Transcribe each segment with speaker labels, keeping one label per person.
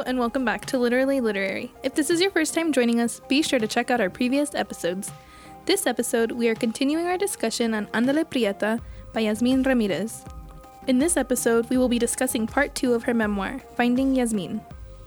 Speaker 1: and welcome back to Literally Literary. If this is your first time joining us, be sure to check out our previous episodes. This episode, we are continuing our discussion on Ándale Prieta by Yasmín Ramírez. In this episode, we will be discussing part 2 of her memoir, Finding Yasmín.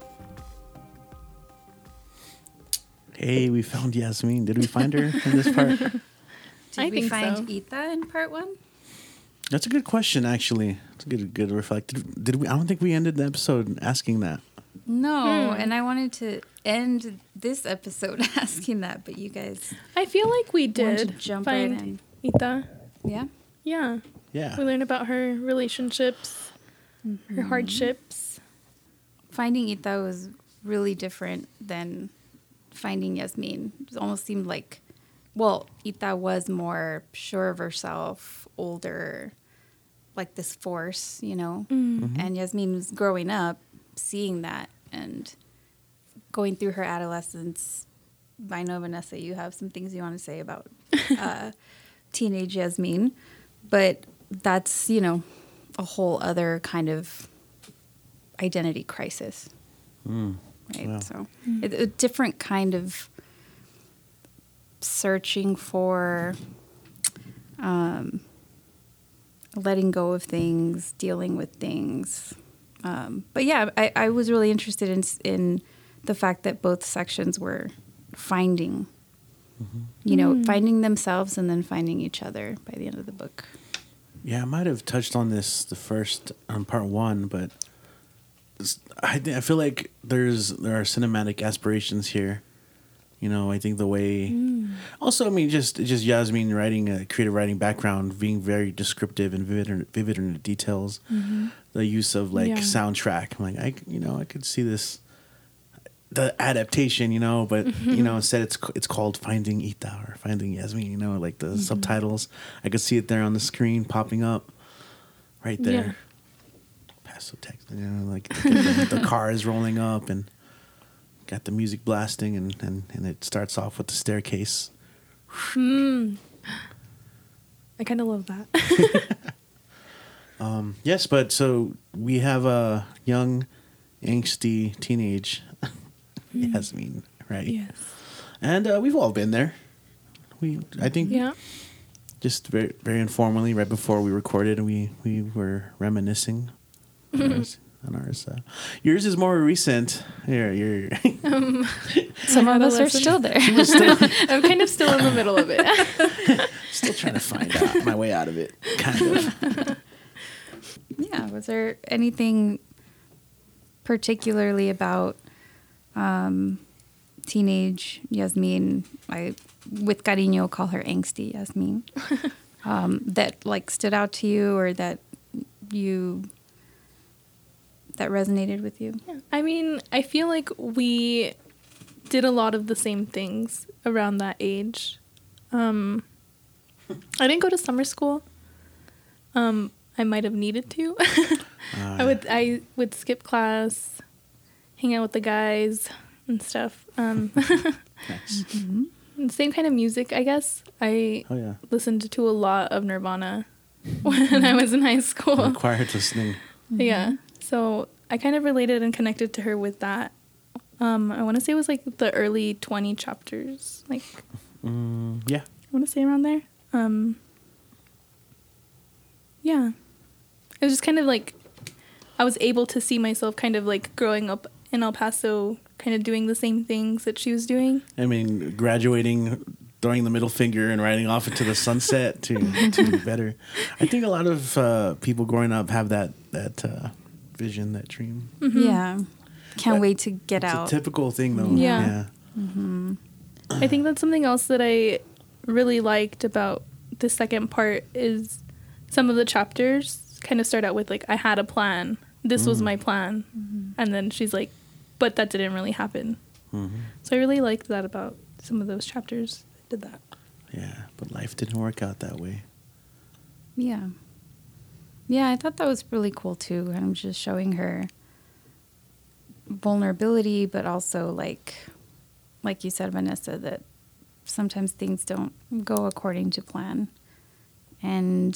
Speaker 2: Hey, we found Yasmín. Did we find her in this part?
Speaker 3: Did we find Ita in part 1?
Speaker 2: That's a good question, actually. It's a good reflect. Did we? I don't think we ended the episode asking that.
Speaker 3: No, and I wanted to end this episode asking that, but you guys...
Speaker 1: I feel like we
Speaker 3: Want to
Speaker 1: did
Speaker 3: jump
Speaker 1: find
Speaker 3: right in.
Speaker 1: Ita.
Speaker 3: Yeah?
Speaker 1: Yeah.
Speaker 2: Yeah.
Speaker 1: We learned about her relationships, her hardships.
Speaker 3: Finding Ita was really different than finding Yasmín. It almost seemed like, well, Ita was more sure of herself, older, like this force, you know?
Speaker 1: Mm-hmm.
Speaker 3: And Yasmín was growing up, seeing that and going through her adolescence. I know, Vanessa, you have some things you want to say about teenage Yasmín, but that's, you know, a whole other kind of identity crisis. Right?
Speaker 2: Wow.
Speaker 3: So a different kind of searching for letting go of things, dealing with things. But yeah, I was really interested in the fact that both sections were finding, you know, finding themselves and then finding each other by the end of the book.
Speaker 2: Yeah, I might have touched on this the first part 1, but I feel like there are cinematic aspirations here. You know, I think the way. Also, I mean, just Yasmín writing a creative writing background, being very descriptive and vivid in the details. The use of soundtrack. I'm like, I could see this, the adaptation, you know, but you know, instead it's called Finding Ita or Finding Yasmín. You know, like the subtitles. I could see it there on the screen popping up, right there.
Speaker 1: Yeah.
Speaker 2: Passive text, you know, like the car is rolling up and got the music blasting, and it starts off with the staircase.
Speaker 1: I kind of love that.
Speaker 2: Yes, but so we have a young, angsty teenage Yasmín, right?
Speaker 1: Yes.
Speaker 2: And we've all been there. I think, just very, very informally, right before we recorded, we were reminiscing on ours. Yours is more recent. You're
Speaker 3: Some of us are still there.
Speaker 1: I'm kind of still in the middle of it.
Speaker 2: still trying to find out my way out of it, kind of.
Speaker 3: Yeah. Was there anything particularly about teenage Yasmín? I, with cariño, call her angsty Yasmín. That like stood out to you, or that resonated with you?
Speaker 1: Yeah. I mean, I feel like we did a lot of the same things around that age. I didn't go to summer school. I might have needed to. I would skip class, hang out with the guys and stuff.
Speaker 2: Nice.
Speaker 1: Same kind of music, I guess. I listened to a lot of Nirvana when I was in high school.
Speaker 2: Required listening.
Speaker 1: Yeah. So I kind of related and connected to her with that. I want to say it was like the early 20 chapters. Like,
Speaker 2: yeah.
Speaker 1: I want to say around there. Yeah. It was just kind of like, I was able to see myself kind of like growing up in El Paso, kind of doing the same things that she was doing.
Speaker 2: I mean, graduating, throwing the middle finger and riding off into the sunset to better. I think a lot of people growing up have that vision, that dream.
Speaker 3: Yeah. Can't wait to get out.
Speaker 2: It's a typical thing, though.
Speaker 1: Yeah. I think that's something else that I really liked about the second part is some of the chapters kind of start out with like, I had a plan. This was my plan. And then she's like, but that didn't really happen. So I really liked that about some of those chapters that did that.
Speaker 2: Yeah, but life didn't work out that way.
Speaker 3: Yeah. Yeah, I thought that was really cool too. I'm just showing her vulnerability, but also like you said, Vanessa, that sometimes things don't go according to plan. And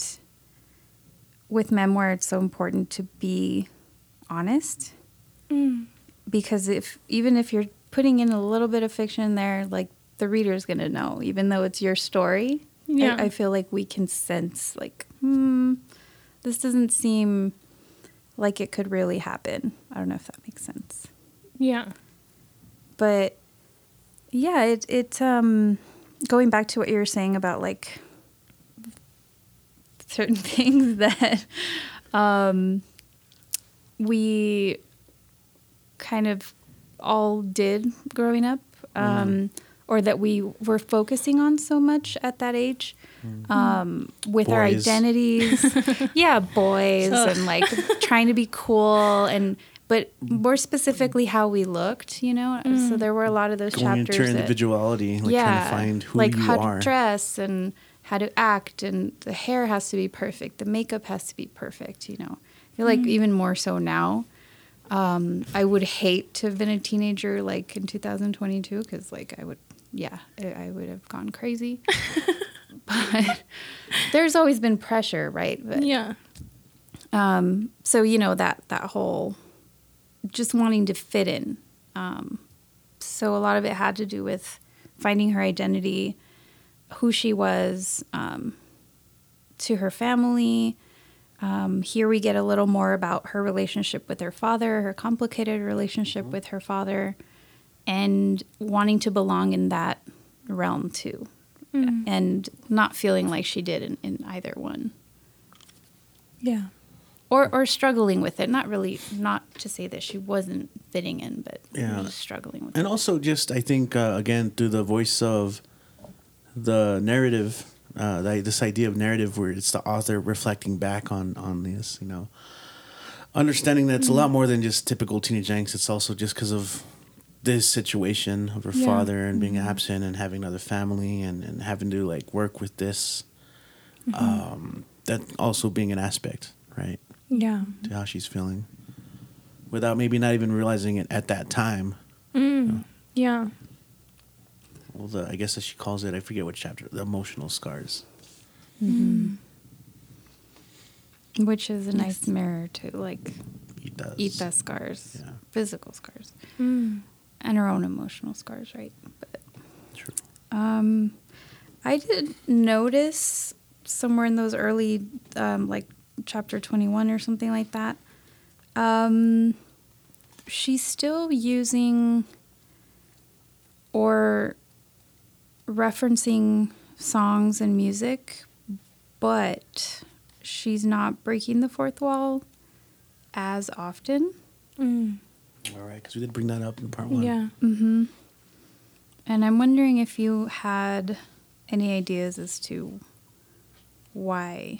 Speaker 3: with memoir, it's so important to be honest because even if you're putting in a little bit of fiction there, like the reader's going to know, even though it's your story.
Speaker 1: Yeah.
Speaker 3: I feel like we can sense like, this doesn't seem like it could really happen. I don't know if that makes sense.
Speaker 1: Yeah.
Speaker 3: But yeah, it going back to what you were saying about like certain things that we kind of all did growing up, or that we were focusing on so much at that age, with our
Speaker 2: Boys.
Speaker 3: identities. Yeah, boys, and like trying to be cool, but more specifically how we looked, you know? So there were a lot of those
Speaker 2: Going
Speaker 3: chapters.
Speaker 2: into your individuality, like trying to find who
Speaker 3: like
Speaker 2: you
Speaker 3: how
Speaker 2: are.
Speaker 3: to dress and how to act, and the hair has to be perfect, the makeup has to be perfect, you know? I feel like even more so now. I would hate to have been a teenager like in 2022, because like I would have gone crazy. But there's always been pressure, right? But,
Speaker 1: Yeah.
Speaker 3: so you know that whole just wanting to fit in. So a lot of it had to do with finding her identity, who she was, to her family. Here we get a little more about her relationship with her father, her complicated relationship with her father, and wanting to belong in that realm too, and not feeling like she did in either one.
Speaker 1: Yeah.
Speaker 3: Or struggling with it. Not to say that she wasn't fitting in, but just struggling with it.
Speaker 2: And also just, I think, again, through the voice of the narrative, this idea of narrative where it's the author reflecting back on this, you know, understanding that it's a lot more than just typical teenage angst. It's also just because of this situation of her father and being absent and having another family and having to like work with this, that also being an aspect, right?
Speaker 1: Yeah.
Speaker 2: To how she's feeling without maybe not even realizing it at that time.
Speaker 1: Yeah.
Speaker 2: Well, I guess as she calls it, I forget what chapter, the emotional scars.
Speaker 3: Which is a nice mirror to like
Speaker 2: Eat
Speaker 3: that scars,
Speaker 2: Yeah.
Speaker 3: physical scars, and her own emotional scars, right? But
Speaker 2: True.
Speaker 3: I did notice somewhere in those early, like chapter 21 or something like that, she's still using or referencing songs and music, but she's not breaking the fourth wall as often.
Speaker 2: All right, because we did bring that up in part 1.
Speaker 1: Yeah.
Speaker 3: And I'm wondering if you had any ideas as to why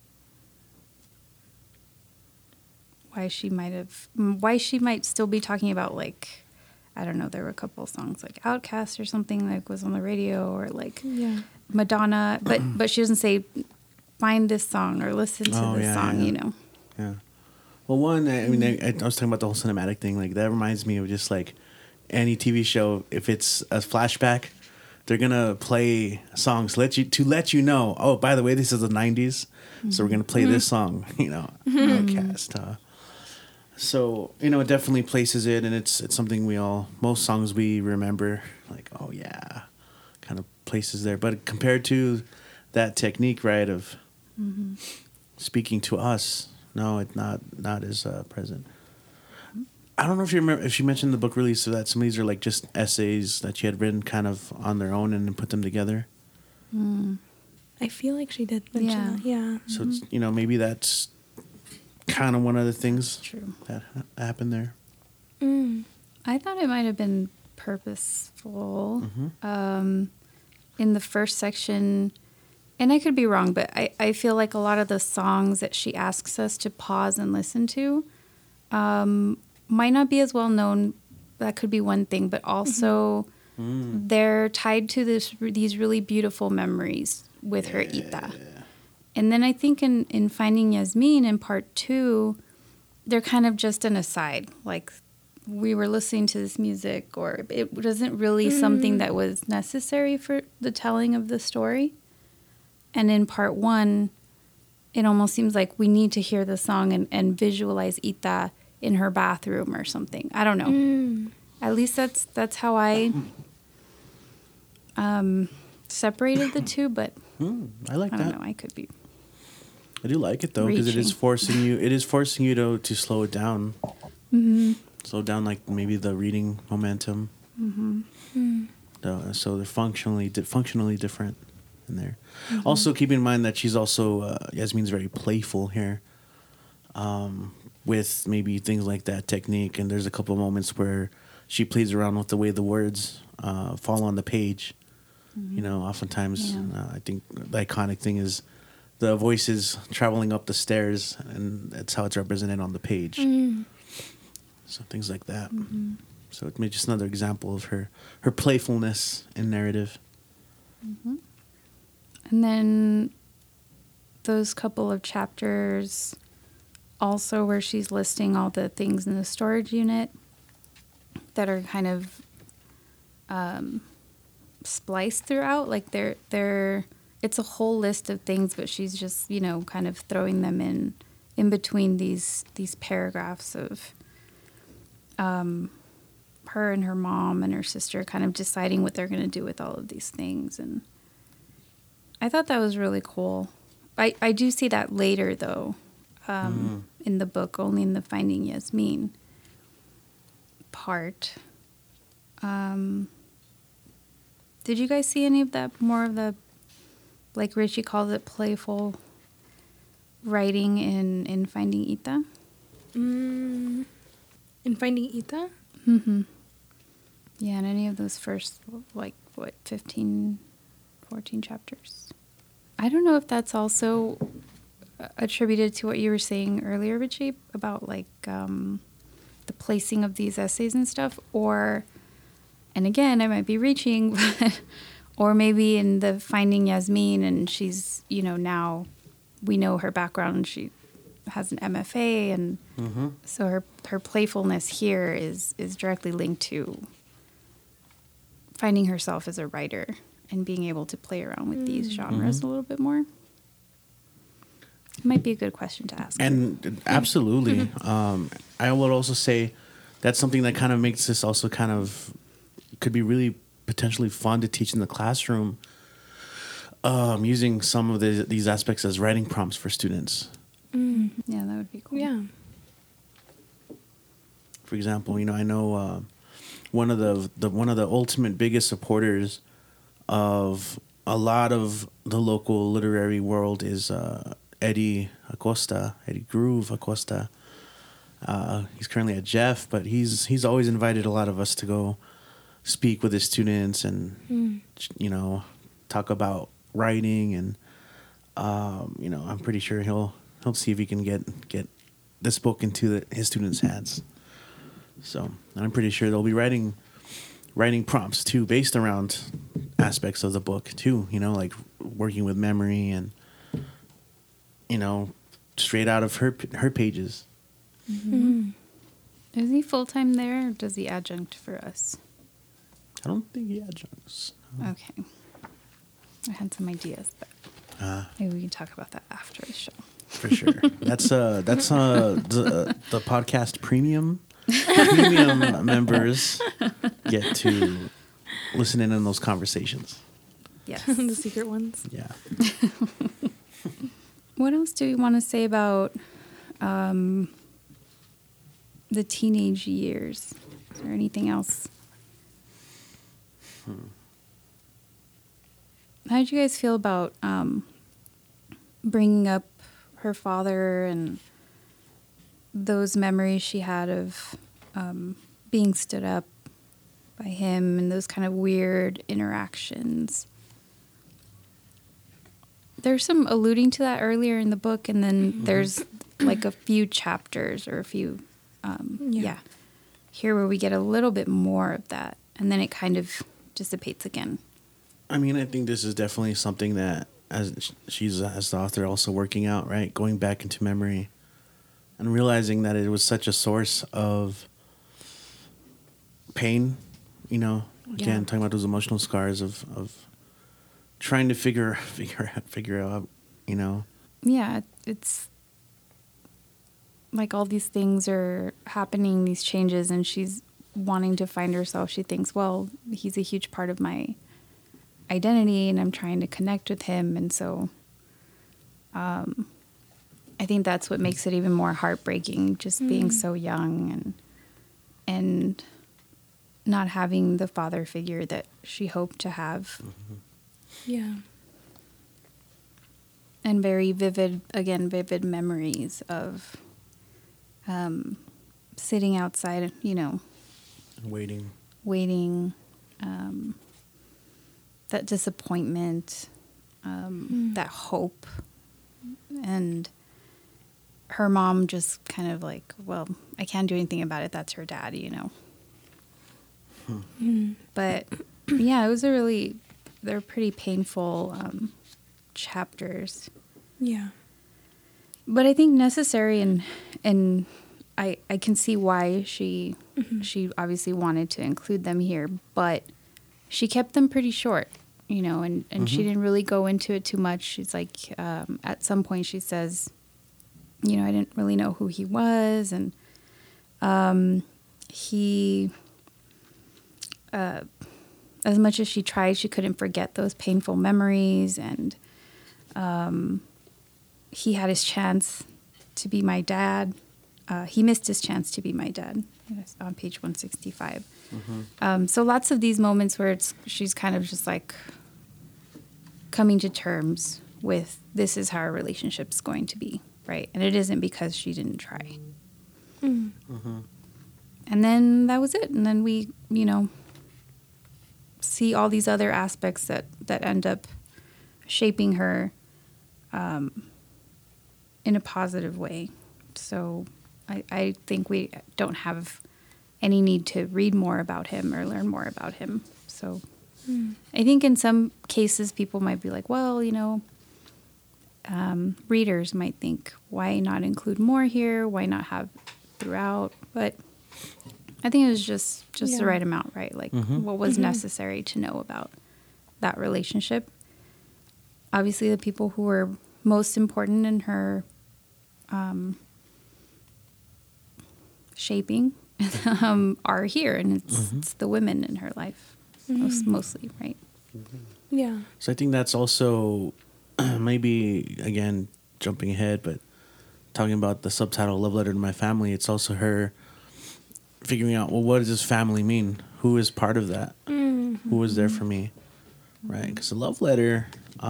Speaker 3: she might still be talking about, like, I don't know, there were a couple of songs like Outkast or something like was on the radio, or like Madonna, but she doesn't say find this song or listen to this song, you know.
Speaker 2: Yeah. Well, one, I mean, I was talking about the whole cinematic thing. Like, that reminds me of just like any TV show. If it's a flashback, they're gonna play songs to let you know. Oh, by the way, this is the '90s, so we're gonna play this song. You know, Outkast. So you know, it definitely places it, and it's something most songs we remember. Like, oh yeah, kind of places there. But compared to that technique, right, of speaking to us. No, it's not as present. I don't know if you remember, if she mentioned the book release, so that some of these are like just essays that she had written kind of on their own and then put them together.
Speaker 1: I feel like she did mention that. Yeah.
Speaker 2: So it's, you know, maybe that's kind of one of the things
Speaker 3: True.
Speaker 2: that happened there.
Speaker 3: I thought it might have been purposeful. In the first section, and I could be wrong, but I feel like a lot of the songs that she asks us to pause and listen to might not be as well known. That could be one thing, but also they're tied to these really beautiful memories with her Ita. And then I think in Finding Yasmin in part 2, they're kind of just an aside. Like, we were listening to this music, or it wasn't really something that was necessary for the telling of the story. And in part 1, it almost seems like we need to hear the song and visualize Ita in her bathroom or something. I don't know. At least that's how I separated the two, but
Speaker 2: I like
Speaker 3: I
Speaker 2: that.
Speaker 3: don't know. I could be.
Speaker 2: I do like it though, because it is
Speaker 3: Reaching.
Speaker 2: forcing you. It is forcing you to slow it down. Slow down, like maybe the reading momentum. So they're functionally different in there. Also, keep in mind that she's also Yasmin's very playful here, with maybe things like that technique. And there's a couple of moments where she plays around with the way the words fall on the page. You know, oftentimes I think the iconic thing is the voices traveling up the stairs, and that's how it's represented on the page. So things like that. So it's just another example of her playfulness in narrative.
Speaker 3: And then those couple of chapters also where she's listing all the things in the storage unit that are kind of spliced throughout. Like they're it's a whole list of things, but she's just, you know, kind of throwing them in between these paragraphs of her and her mom and her sister kind of deciding what they're going to do with all of these things. And I thought that was really cool. I do see that later, though, in the book, only in the Finding Yasmin part. Did you guys see any of that, more of the, like Richie calls it, playful writing in Finding Ita?
Speaker 1: In Finding Ita?
Speaker 3: Mm-hmm. Yeah, in any of those first, 15, 14 chapters. I don't know if that's also attributed to what you were saying earlier, Richie, about the placing of these essays and stuff, or, and again, I might be reaching, but, or maybe in the Finding Yasmin, and she's, you know, now we know her background, she has an MFA, and so her playfulness here is directly linked to finding herself as a writer and being able to play around with these genres a little bit more. It might be a good question to ask.
Speaker 2: And absolutely. I would also say that's something that kind of makes this also kind of could be really potentially fun to teach in the classroom, using some of these aspects as writing prompts for students.
Speaker 3: Yeah, that would be cool.
Speaker 1: Yeah.
Speaker 2: For example, you know, I know one of the ultimate biggest supporters of a lot of the local literary world is Eddie Groove Acosta. He's currently at Jeff, but he's always invited a lot of us to go speak with his students and you know, talk about writing, and you know, I'm pretty sure he'll see if he can get this book into his students' hands. So, and I'm pretty sure they'll be writing prompts too, based around aspects of the book too. You know, like working with memory and, you know, straight out of her pages.
Speaker 3: Is he full-time there, or does he adjunct for us?
Speaker 2: I don't think he adjuncts.
Speaker 3: Okay. I had some ideas, but maybe we can talk about that after the show.
Speaker 2: For sure. That's the podcast premium members get to listen in on those conversations.
Speaker 3: Yes.
Speaker 1: The secret ones.
Speaker 2: Yeah.
Speaker 3: What else do we want to say about the teenage years? Is there anything else? How did you guys feel about bringing up her father and those memories she had of being stood up by him and those kind of weird interactions? There's some alluding to that earlier in the book, and then there's like a few chapters or a few, here where we get a little bit more of that, and then it kind of dissipates again.
Speaker 2: I mean, I think this is definitely something that, as she's as the author also working out, right? Going back into memory and realizing that it was such a source of pain, you know, again, talking about those emotional scars of trying to figure out, you know.
Speaker 3: Yeah, it's like all these things are happening, these changes, and she's wanting to find herself. She thinks, well, he's a huge part of my identity and I'm trying to connect with him. And so I think that's what makes it even more heartbreaking, just being so young and not having the father figure that she hoped to have.
Speaker 1: Yeah.
Speaker 3: And very vivid memories of sitting outside, waiting, that disappointment, that hope. And her mom just kind of like, well, I can't do anything about it. That's her dad, But yeah, they're pretty painful chapters.
Speaker 1: Yeah.
Speaker 3: But I think necessary, and I can see why she obviously wanted to include them here, but she kept them pretty short, and she didn't really go into it too much. She's like, at some point she says, I didn't really know who he was, and he, as much as she tried, she couldn't forget those painful memories, and he had his chance to be my dad. He missed his chance to be my dad. It's on page 165. So lots of these moments where she's kind of just like coming to terms with this is how our relationship's going to be, right? And it isn't because she didn't try. And then that was it. And then we, see all these other aspects that end up shaping her in a positive way. So I think we don't have any need to read more about him or learn more about him. So I think in some cases people might be like, well, readers might think, why not include more here? Why not have throughout? But I think it was just the right amount, right? Like what was necessary to know about that relationship. Obviously, the people who were most important in her shaping are here, and it's the women in her life, mostly, right?
Speaker 1: Yeah.
Speaker 2: So I think that's also maybe, again, jumping ahead, but talking about the subtitle Love Letter to My Family, it's also her figuring out, well, what does this family mean? Who is part of that? Who was there for me? Right? Because the love letter,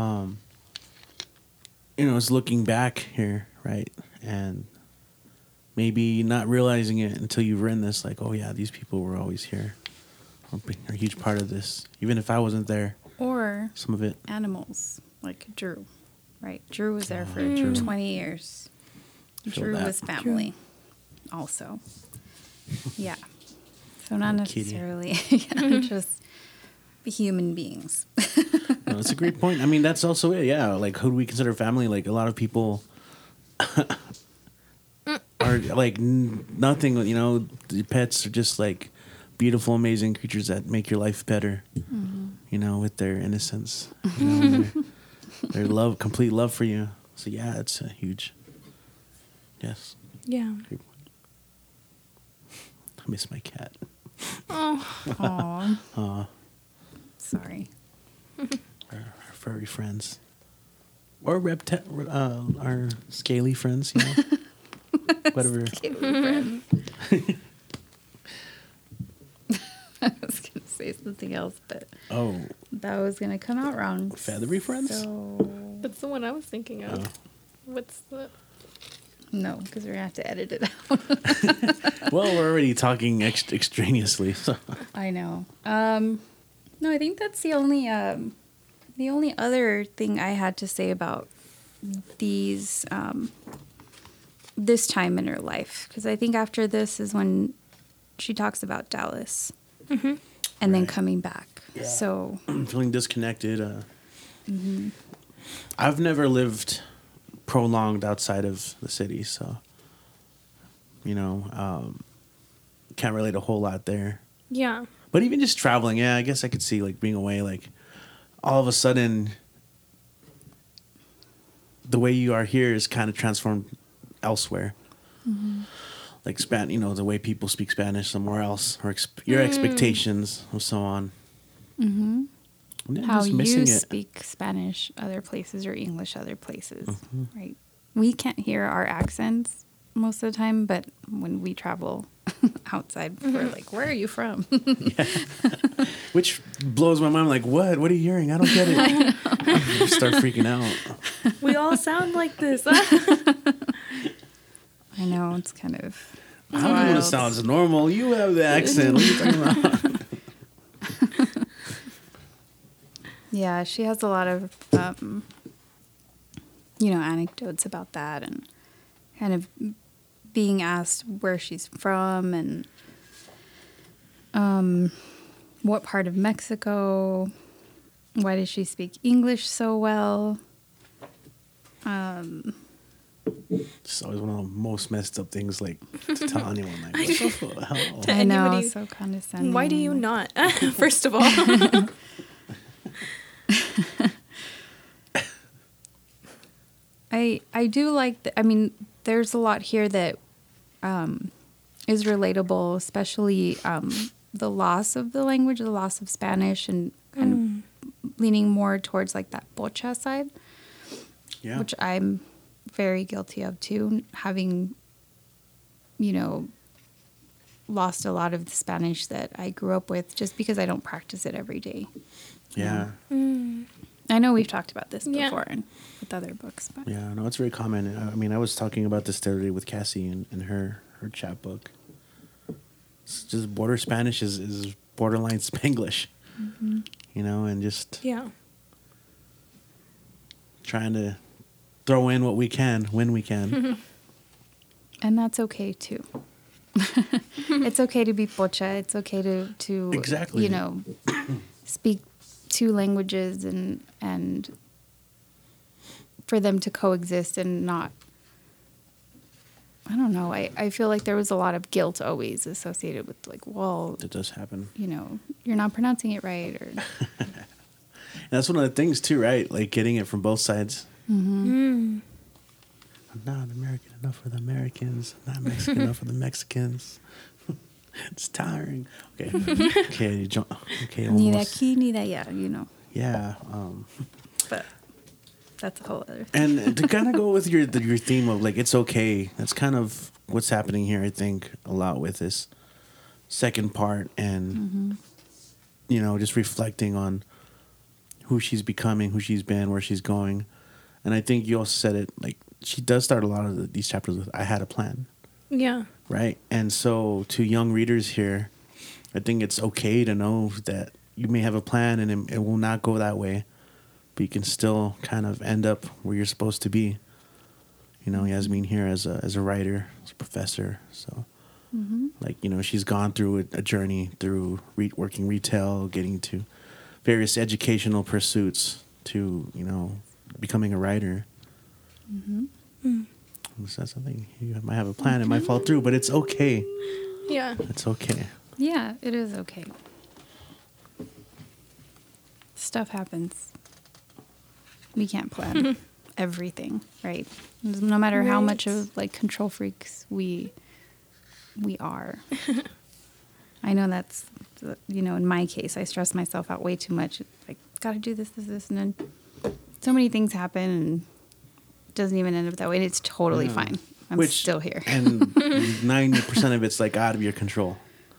Speaker 2: is looking back here, right? And maybe not realizing it until you've written this, like, oh yeah, these people were always here. Are a huge part of this. Even if I wasn't there.
Speaker 3: Or
Speaker 2: some of it.
Speaker 3: Animals, like Drew, right? Drew was there for
Speaker 2: Drew.
Speaker 3: 20 years. Drew was family also. Yeah. So not necessarily just human beings.
Speaker 2: No, that's a great point. I mean, that's also it. Yeah. Like, who do we consider family? Like, a lot of people are like nothing, the pets are just like beautiful, amazing creatures that make your life better, with their innocence, their love, complete love for you. So yeah, it's a huge, yes.
Speaker 1: Yeah.
Speaker 2: Great point. I miss my cat.
Speaker 3: Oh.
Speaker 2: Aw.
Speaker 3: Sorry.
Speaker 2: Our furry friends. Or our scaly friends, Whatever.
Speaker 3: Scaly friend. I was going to say something else, but that was going to come out wrong.
Speaker 2: Feathery friends?
Speaker 3: So...
Speaker 1: That's the one I was thinking of. What's the...
Speaker 3: No, because we're going to have to edit it out.
Speaker 2: Well, we're already talking extraneously. So.
Speaker 3: I know. No, I think that's the only other thing I had to say about these this time in her life, because I think after this is when she talks about Dallas and then coming back. Yeah. So
Speaker 2: I'm feeling disconnected. I've never lived prolonged outside of the city, so can't relate a whole lot there.
Speaker 1: Yeah.
Speaker 2: But even just traveling, I guess I could see like being away, like all of a sudden the way you are here is kind of transformed elsewhere. like the way people speak Spanish somewhere else, or your expectations, or so on.
Speaker 3: Mm-hmm.
Speaker 2: And
Speaker 3: How
Speaker 2: just
Speaker 3: you
Speaker 2: missing it.
Speaker 3: speak Spanish other places or English other places, right? We can't hear our accents most of the time, but when we travel outside, we're like, where are you from?
Speaker 2: Which blows my mind. Like, what? What are you hearing? I don't get it. I start freaking out.
Speaker 1: We all sound like this.
Speaker 3: I know, it's kind of
Speaker 2: I don't know what it
Speaker 3: wild.
Speaker 2: sounds normal. You have the accent. What are you talking about?
Speaker 3: Yeah, she has a lot of, anecdotes about that and kind of being asked where she's from and what part of Mexico, why does she speak English so well.
Speaker 2: It's always one of the most messed up things, like, to tell anyone. Like, what the hell?
Speaker 1: To
Speaker 3: I know,
Speaker 1: anybody-
Speaker 3: so condescending.
Speaker 1: Why do you not? First of all.
Speaker 3: I do like, I mean, there's a lot here that is relatable, especially the loss of the language, the loss of Spanish, and kind of leaning more towards like that pocha side,
Speaker 2: Yeah.
Speaker 3: which I'm very guilty of too, having, lost a lot of the Spanish that I grew up with just because I don't practice it every day.
Speaker 2: Yeah.
Speaker 3: I know we've talked about this
Speaker 1: Yeah.
Speaker 3: before and with other books, but
Speaker 2: Yeah, no, it's very common. I mean, I was talking about this the other day with Cassie in her chapbook. It's just border Spanish is borderline Spanglish, and just
Speaker 1: Yeah.
Speaker 2: trying to throw in what we can when we can.
Speaker 3: and that's okay too. It's okay to be pocha. It's okay to
Speaker 2: Exactly.
Speaker 3: speak two languages and for them to coexist and not. I don't know. I feel like there was a lot of guilt always associated with like, well,
Speaker 2: It does happen.
Speaker 3: you're not pronouncing it right, or
Speaker 2: And that's one of the things too, right? Like getting it from both sides. I'm not American enough for the Americans. I'm not Mexican enough for the Mexicans. It's tiring. Okay. Okay. Okay.
Speaker 3: ni de
Speaker 2: Almost.
Speaker 3: aquí ni de allá,
Speaker 2: Yeah.
Speaker 3: But that's a whole other.
Speaker 2: And to kind of go with your theme of like it's okay. That's kind of what's happening here. I think a lot with this second part, and just reflecting on who she's becoming, who she's been, where she's going. And I think you also said it, like she does start a lot of these chapters with "I had a plan,"
Speaker 1: Yeah.
Speaker 2: right? And so to young readers here, I think it's okay to know that you may have a plan and it will not go that way, but you can still kind of end up where you're supposed to be. Yasmin here as a writer, as a professor. So, like, she's gone through a journey through working retail, getting to various educational pursuits to, becoming a writer. So that's something you might have a plan. It might fall through, but it's okay.
Speaker 1: Yeah.
Speaker 2: It's okay.
Speaker 3: Yeah, it is okay. Stuff happens. We can't plan everything, right? No matter how much
Speaker 1: Right.
Speaker 3: of like control freaks we are. I know that's in my case, I stress myself out way too much. Like, gotta do this, and then so many things happen, and it doesn't even end up that way. And it's totally
Speaker 2: Yeah.
Speaker 3: fine. I'm still here.
Speaker 2: And 90% of it's like out of your control.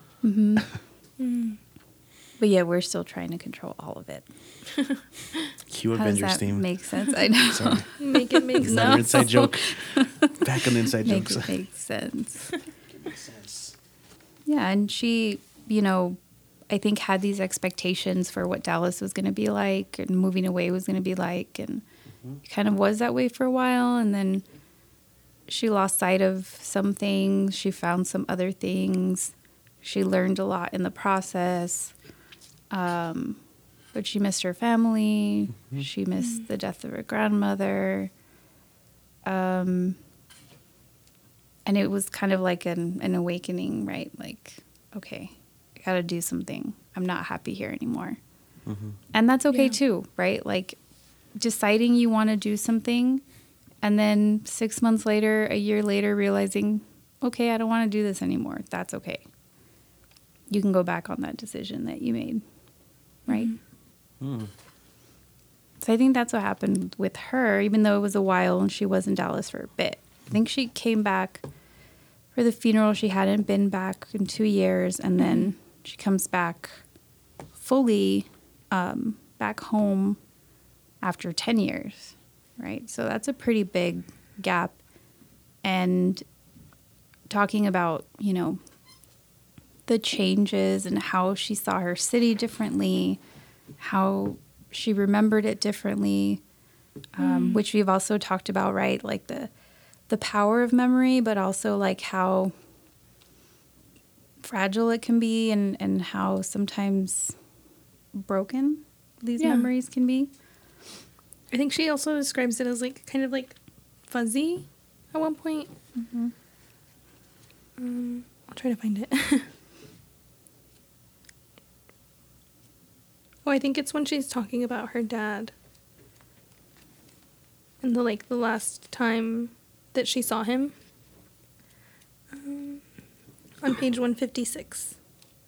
Speaker 3: But yeah, we're still trying to control all of it.
Speaker 2: Cue
Speaker 3: How does
Speaker 2: Avengers
Speaker 3: that
Speaker 2: theme.
Speaker 3: make sense? I know.
Speaker 2: Sorry.
Speaker 1: Make it make
Speaker 2: Another
Speaker 1: sense.
Speaker 2: inside joke. Back on the inside
Speaker 3: Make
Speaker 2: jokes.
Speaker 3: it make sense. Yeah, and she, I think had these expectations for what Dallas was going to be like and moving away was going to be like, and it kind of was that way for a while, and then she lost sight of some things. She found some other things. She learned a lot in the process. But she missed her family. She missed the death of her grandmother. And it was kind of like an awakening, right? Like, okay, I got to do something. I'm not happy here anymore. And that's okay
Speaker 1: Yeah.
Speaker 3: too, right? Like deciding you want to do something and then 6 months later, a year later, realizing okay, I don't want to do this anymore. That's okay. You can go back on that decision that you made, right?
Speaker 2: Mm.
Speaker 3: So I think that's what happened with her, even though it was a while and she was in Dallas for a bit. I think she came back for the funeral. She hadn't been back in 2 years, and then she comes back fully back home after 10 years, right? So that's a pretty big gap. And talking about, you know, the changes and how she saw her city differently, how she remembered it differently, which we've also talked about, right? Like the power of memory, but also like how fragile it can be and how sometimes broken these memories can be.
Speaker 1: I think she also describes it as like kind of like fuzzy at one point. I'll try to find it. Oh, I think it's when she's talking about her dad and the last time that she saw him. On page 156.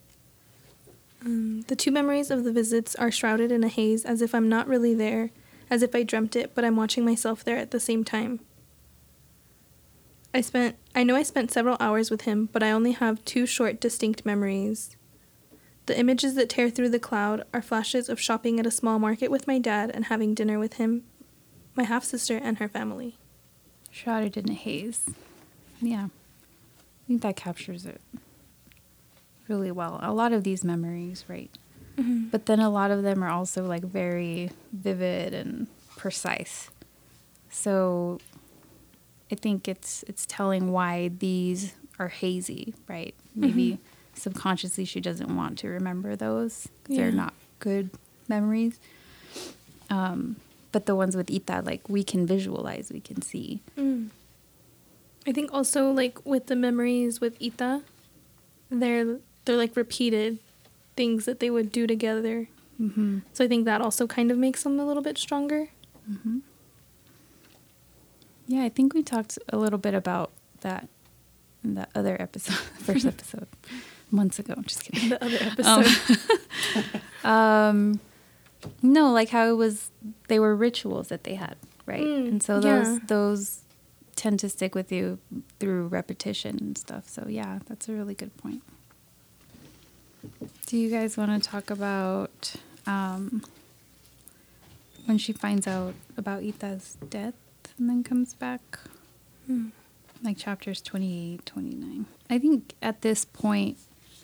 Speaker 1: The two memories of the visits are shrouded in a haze, as if I'm not really there, as if I dreamt it, but I'm watching myself there at the same time. I know I spent several hours with him, but I only have 2 short, distinct memories. The images that tear through the cloud are flashes of shopping at a small market with my dad and having dinner with him, my half-sister, and her family.
Speaker 3: Shrouded in a haze. Yeah. I think that captures it really well. A lot of these memories, right? But then a lot of them are also like very vivid and precise. So I think it's telling why these are hazy, right? Maybe subconsciously she doesn't want to remember those. They're not good memories. But the ones with Ita, like we can visualize, we can see.
Speaker 1: I think also like with the memories with Ita, they're like repeated things that they would do together. So I think that also kind of makes them a little bit stronger.
Speaker 3: Yeah, I think we talked a little bit about that in the other episode, first episode, months ago. I'm just kidding.
Speaker 1: The other episode.
Speaker 3: No, like how it was, they were rituals that they had, right? And so those tend to stick with you through repetition and stuff. So yeah, that's a really good point. Do you guys want to talk about when she finds out about Ita's death and then comes back? Like chapters 28, 29. I think at this point,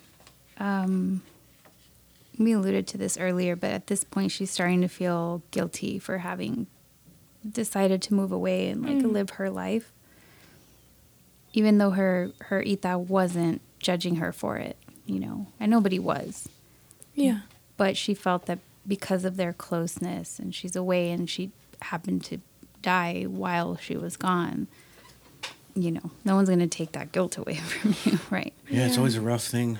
Speaker 3: we alluded to this earlier, but at this point she's starting to feel guilty for having decided to move away and like live her life. Even though her Ita wasn't judging her for it, you know, and nobody was.
Speaker 1: Yeah.
Speaker 3: But she felt that because of their closeness and she's away and she happened to die while she was gone, you know, no one's going to take that guilt away from you, right?
Speaker 2: Yeah, it's always a rough thing.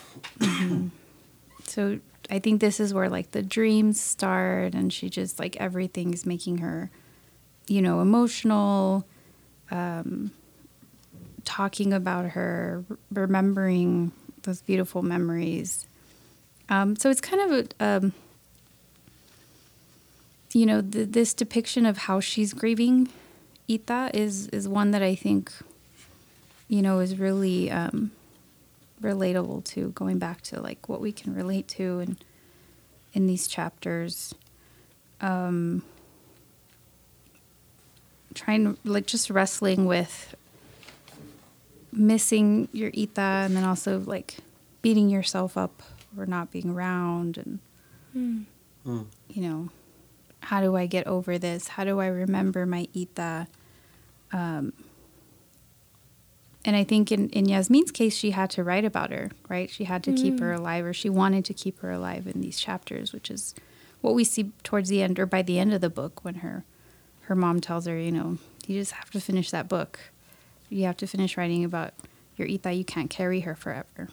Speaker 3: So I think this is where like the dreams start and she just like everything's making her, you know, emotional, talking about her, remembering those beautiful memories. So it's kind of a, you know, this depiction of how she's grieving Ita is one that I think, you know, is really relatable to going back to like what we can relate to in these chapters. Trying to like just wrestling with missing your Ita and then also like beating yourself up for not being around and you know, how do I get over this? How do I remember my Ita? And I think in Yasmin's case, she had to write about her, right? She had to keep her alive, or she wanted to keep her alive in these chapters, which is what we see towards the end or by the end of the book when her mom tells her, you know, you just have to finish that book. You have to finish writing about your Ita. You can't carry her forever.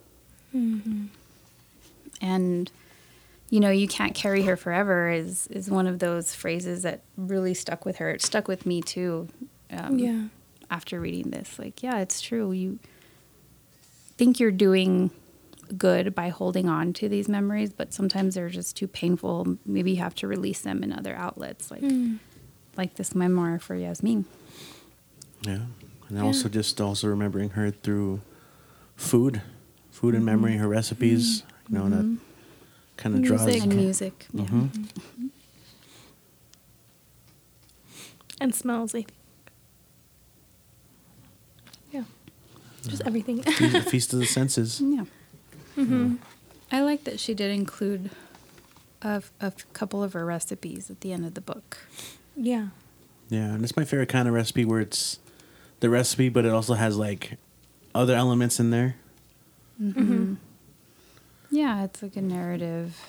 Speaker 3: And, you know, you can't carry her forever is one of those phrases that really stuck with her. It stuck with me too. after reading this. Like, yeah, it's true. You think you're doing good by holding on to these memories, but sometimes they're just too painful. Maybe you have to release them in other outlets, like this memoir for Yasmin.
Speaker 2: Yeah. And also remembering her through food and memory, her recipes, you know, that kind of draws.
Speaker 3: And music. Yeah.
Speaker 1: And smells, I think. Yeah. Just everything.
Speaker 2: Feast of the senses.
Speaker 3: Yeah. I like that she did include a couple of her recipes at the end of the book.
Speaker 1: Yeah.
Speaker 2: Yeah, and it's my favorite kind of recipe where it's the recipe, but it also has like other elements in there.
Speaker 3: Yeah, it's like a narrative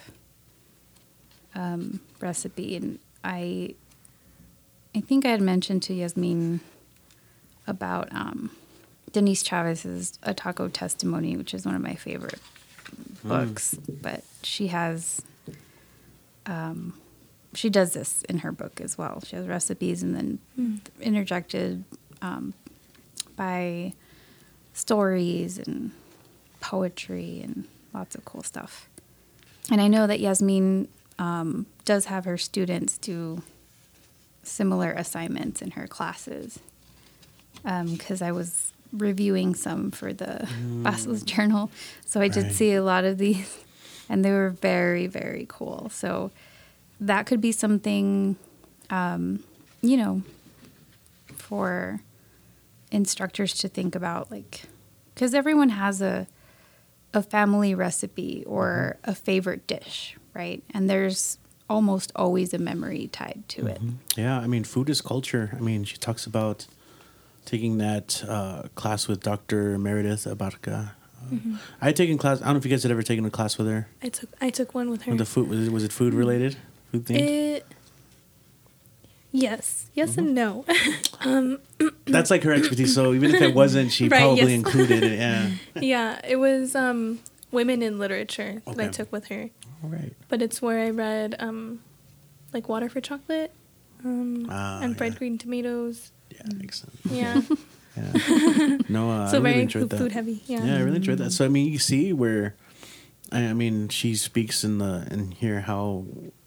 Speaker 3: recipe, and I think I had mentioned to Yasmin about Denise Chavez's A Taco Testimony, which is one of my favorite books. But she has, she does this in her book as well. She has recipes and then interjected by stories and poetry and lots of cool stuff. And I know that Yasmin does have her students do similar assignments in her classes, because I was reviewing some for the Basileus Journal. So I did see a lot of these, and they were very, very cool. So that could be something, you know, for instructors to think about, like, because everyone has a family recipe or a favorite dish, right? And there's almost always a memory tied to it.
Speaker 2: Yeah, I mean, food is culture. I mean, she talks about taking that class with Dr. Meredith Abarca. I had taken class. I don't know if you guys had ever taken a class with her.
Speaker 1: I took one with her.
Speaker 2: With the food, was it food related? Food themed?
Speaker 1: Yes and no.
Speaker 2: That's like her expertise. So even if it wasn't, she probably included it. Yeah.
Speaker 1: Yeah, it was women in literature that I took with her.
Speaker 2: All right.
Speaker 1: But it's where I read like Water for Chocolate and Fried Green Tomatoes.
Speaker 2: Yeah, makes sense.
Speaker 1: Yeah.
Speaker 2: Yeah. No,
Speaker 1: So
Speaker 2: I really
Speaker 1: very
Speaker 2: enjoyed that.
Speaker 1: food heavy. Yeah.
Speaker 2: Yeah, I really enjoyed that. So I mean, you see where, I mean, she speaks in here how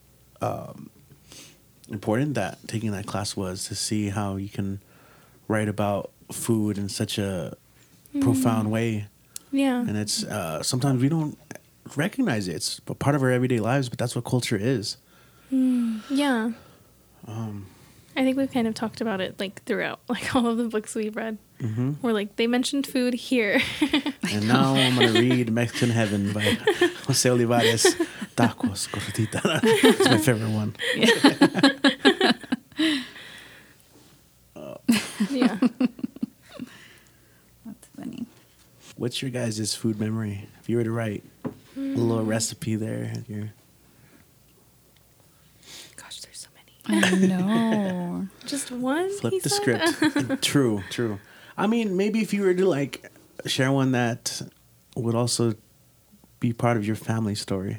Speaker 2: important that taking that class was, to see how you can write about food in such a profound way.
Speaker 1: Yeah.
Speaker 2: And it's sometimes we don't recognize it. It's a part of our everyday lives, but that's what culture is.
Speaker 1: Yeah. I think we've kind of talked about it like throughout, like all of the books we've read. Where like they mentioned food here.
Speaker 2: And now I'm gonna read Mexican Heaven by Jose Olivares. Tacos, gordita. It's my favorite one.
Speaker 1: Yeah.
Speaker 3: That's funny.
Speaker 2: What's your guys' food memory? If you were to write a little recipe there,
Speaker 1: Gosh, there's so many.
Speaker 3: I know.
Speaker 1: Just one?
Speaker 2: flip
Speaker 1: he
Speaker 2: the
Speaker 1: said?
Speaker 2: script. True. I mean, maybe if you were to like share one that would also be part of your family story.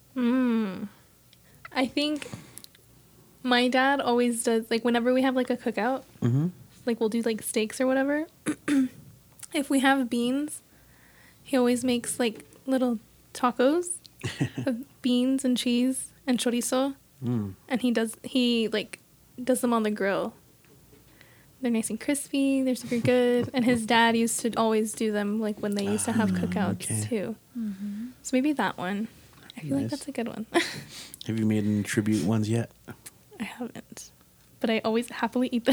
Speaker 1: I think my dad always does, like whenever we have like a cookout, like we'll do like steaks or whatever. If we have beans, he always makes like little tacos of beans and cheese and chorizo. And he does them on the grill. They're nice and crispy. They're super good. And his dad used to always do them like when they used to have cookouts too. So maybe that one. I feel like that's a good one.
Speaker 2: Have you made any tribute ones yet?
Speaker 1: I haven't, but I always happily eat them.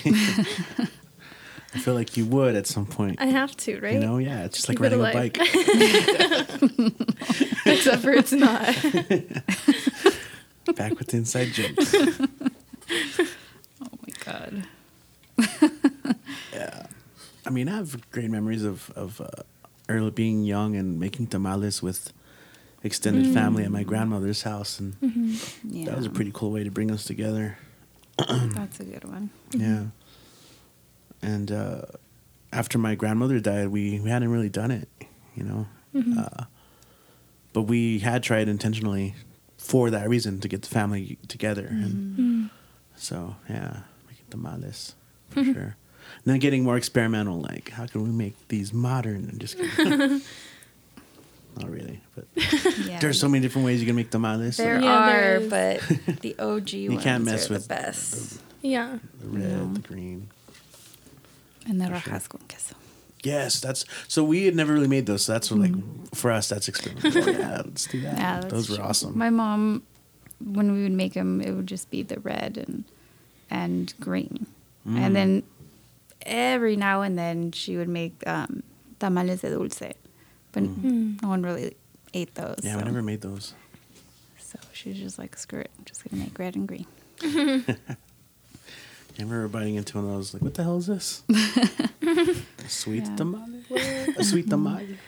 Speaker 2: I feel like you would at some point.
Speaker 1: I have to, right?
Speaker 2: You know, yeah, it's just like
Speaker 1: Keep it
Speaker 2: riding a bike.
Speaker 1: Except for it's not.
Speaker 2: Back with the inside jokes.
Speaker 3: Oh my God.
Speaker 2: Yeah. I mean, I have great memories of early being young and making tamales with extended family at my grandmother's house. And
Speaker 3: Yeah.
Speaker 2: that was a pretty cool way to bring us together.
Speaker 3: That's a good one.
Speaker 2: Yeah. And after my grandmother died, we hadn't really done it, you know. But we had tried intentionally for that reason, to get the family together. And so, yeah, making tamales for sure. then getting more experimental, like how can we make these modern? And just kidding. Not really, but
Speaker 3: Yeah.
Speaker 2: there's so many different ways you can make tamales.
Speaker 3: There
Speaker 1: Yeah, there
Speaker 3: are,
Speaker 1: is.
Speaker 3: but the OG ones
Speaker 2: can't mess
Speaker 3: are
Speaker 2: with
Speaker 3: the best.
Speaker 1: Yeah.
Speaker 2: The red,
Speaker 3: No.
Speaker 2: the green.
Speaker 3: And the
Speaker 2: For
Speaker 3: rojas con queso.
Speaker 2: Yes, that's so we had never really made those. So that's what, like for us, that's experimental. Yeah, let's do that.
Speaker 3: Yeah, that's
Speaker 2: those were
Speaker 3: true.
Speaker 2: awesome.
Speaker 3: My mom, when we would make them, it would just be the red and green. And then every now and then she would make tamales de dulce. But no one really ate those.
Speaker 2: Yeah,
Speaker 3: so.
Speaker 2: we never made those.
Speaker 3: So she was just like, screw it. I'm just going to make red and green.
Speaker 2: I remember biting into one of those, like, what the hell is this? A sweet
Speaker 3: Yeah.
Speaker 2: tamale? A sweet tamale?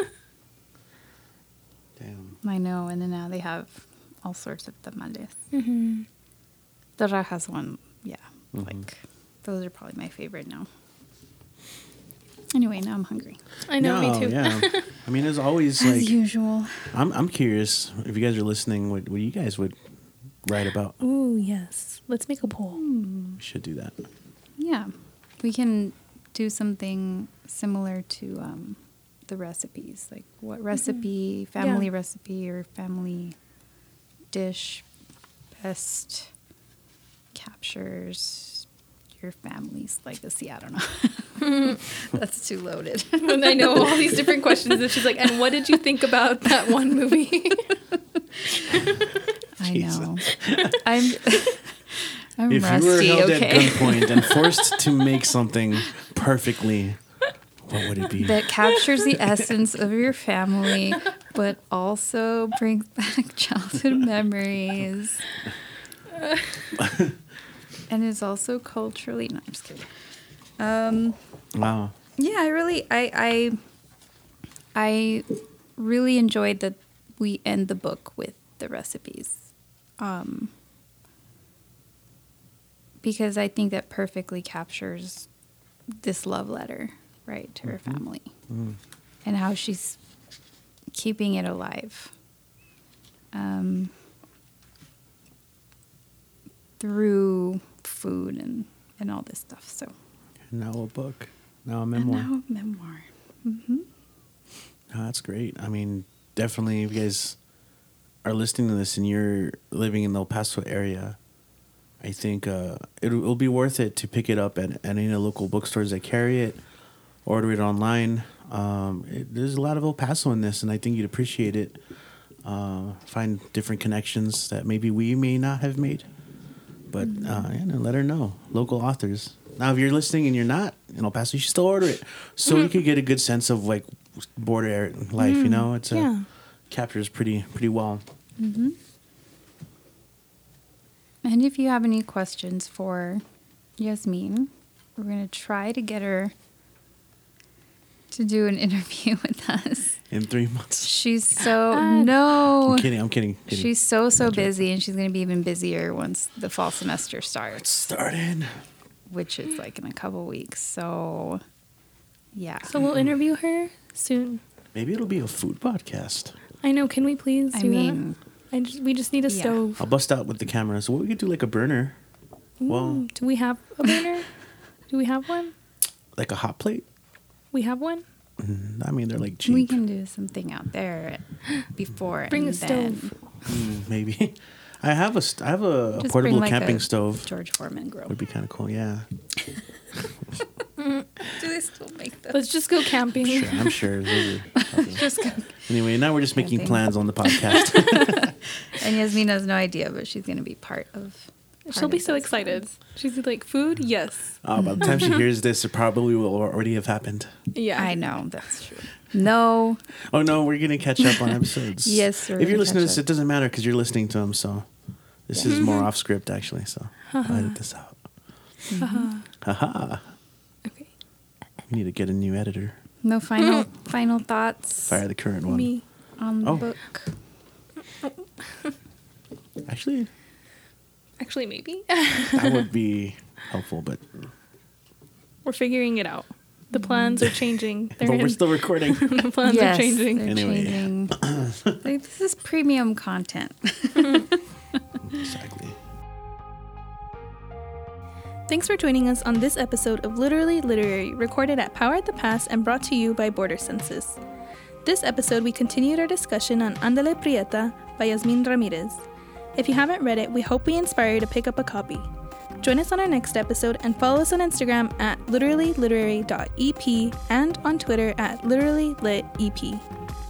Speaker 2: Damn.
Speaker 3: I know. And then now they have all sorts of tamales.
Speaker 1: Mm-hmm.
Speaker 3: The rajas one, yeah. Like, those are probably my favorite now. Anyway, now I'm hungry.
Speaker 1: I know, me too.
Speaker 2: Yeah. I mean, as always,
Speaker 3: As
Speaker 2: like,
Speaker 3: usual.
Speaker 2: I'm curious if you guys are listening, what you guys would write about.
Speaker 1: Ooh, yes. Let's make a poll.
Speaker 2: We should do that.
Speaker 3: Yeah. We can do something similar to the recipes. Like what recipe, family
Speaker 1: Yeah.
Speaker 3: recipe or family dish best captures your family's legacy. I don't know. That's too loaded.
Speaker 1: And I know all these different questions. And she's like, and what did you think about that one movie?
Speaker 3: I
Speaker 2: Jesus.
Speaker 3: know. I'm
Speaker 2: If
Speaker 3: rusty,
Speaker 2: you were held
Speaker 3: okay?
Speaker 2: at gunpoint and forced to make something perfectly, what would it be?
Speaker 3: That captures the essence of your family, but also brings back childhood memories. And is also culturally... No, I'm just kidding.
Speaker 2: Wow.
Speaker 3: Yeah, I really enjoyed that we end the book with the recipes. Because I think that perfectly captures this love letter, right, to her family. And how she's keeping it alive. Through food and all this stuff. So
Speaker 2: Now a book. Now a memoir.
Speaker 3: And now a memoir.
Speaker 2: Oh, that's great. I mean, definitely, if you guys are listening to this and you're living in the El Paso area, I think it'll be worth it to pick it up at any of the local bookstores that carry it, order it online. There's a lot of El Paso in this, and I think you'd appreciate it. Find different connections that maybe we may not have made. But let her know. Local authors. Now, if you're listening and you're not in El Paso, you should still order it, so you could get a good sense of like border area life. You know, it's captures pretty well.
Speaker 3: And if you have any questions for Yasmin, we're going to try to get her to do an interview with us.
Speaker 2: In 3 months.
Speaker 3: She's so... no.
Speaker 2: I'm kidding.
Speaker 3: She's so busy, and she's going to be even busier once the fall semester starts,
Speaker 2: Started.
Speaker 3: which is like in a couple weeks. So, yeah.
Speaker 1: So we'll interview her soon.
Speaker 2: Maybe it'll be a food podcast.
Speaker 1: I know. Can we please do
Speaker 3: I mean...
Speaker 1: we just need a
Speaker 3: Yeah.
Speaker 1: stove.
Speaker 2: I'll bust out with the camera. So what we could do, like a burner. Well,
Speaker 1: Do we have a burner? Do we have one?
Speaker 2: like a hot plate.
Speaker 1: We have one?
Speaker 2: I mean, they're like cheap.
Speaker 3: We can do something out there before.
Speaker 1: Bring
Speaker 3: and
Speaker 1: a
Speaker 3: then
Speaker 1: stove.
Speaker 2: Maybe. I have a
Speaker 3: just
Speaker 2: portable
Speaker 3: bring, like,
Speaker 2: camping
Speaker 3: a
Speaker 2: stove.
Speaker 3: George Foreman grill.
Speaker 2: Would be kind of cool. Yeah.
Speaker 3: Do they still make those?
Speaker 1: Let's just go camping.
Speaker 2: Sure, I'm sure. Those are probably-
Speaker 3: Just go.
Speaker 2: Anyway, now we're just making
Speaker 3: Camping.
Speaker 2: plans on the podcast.
Speaker 3: And Yasmin has no idea, but she's going to be part of.
Speaker 1: She'll be so excited. She's like, food? Yes.
Speaker 2: By the time she hears this, it probably will already have happened.
Speaker 1: Yeah.
Speaker 3: I know, that's true. No.
Speaker 2: Oh no, we're gonna catch up on episodes.
Speaker 3: Yes, we're
Speaker 2: if you're
Speaker 3: gonna
Speaker 2: listening to
Speaker 3: catch
Speaker 2: this,
Speaker 3: up.
Speaker 2: it doesn't matter because you're listening to them. So this is more off script actually. So I'll edit this out. Haha.
Speaker 1: Okay.
Speaker 2: We need to get a new editor.
Speaker 3: No final thoughts
Speaker 2: Fire the current one.
Speaker 1: Me.
Speaker 3: on the
Speaker 2: Oh.
Speaker 3: book.
Speaker 2: Actually,
Speaker 1: Actually, maybe.
Speaker 2: that would be helpful, but
Speaker 1: We're figuring it out. The plans are changing.
Speaker 2: but we're still recording.
Speaker 1: The plans
Speaker 3: Yes,
Speaker 1: are changing.
Speaker 3: they're
Speaker 2: Anyway.
Speaker 3: changing. Like, this is premium content.
Speaker 2: Exactly.
Speaker 1: Thanks for joining us on this episode of Literally Literary, recorded at Power at the Pass and brought to you by Border Census. This episode, we continued our discussion on Ándale Prieta by Yasmin Ramirez. If you haven't read it, we hope we inspire you to pick up a copy. Join us on our next episode and follow us on Instagram at literallyliterary.ep and on Twitter at literallylitep.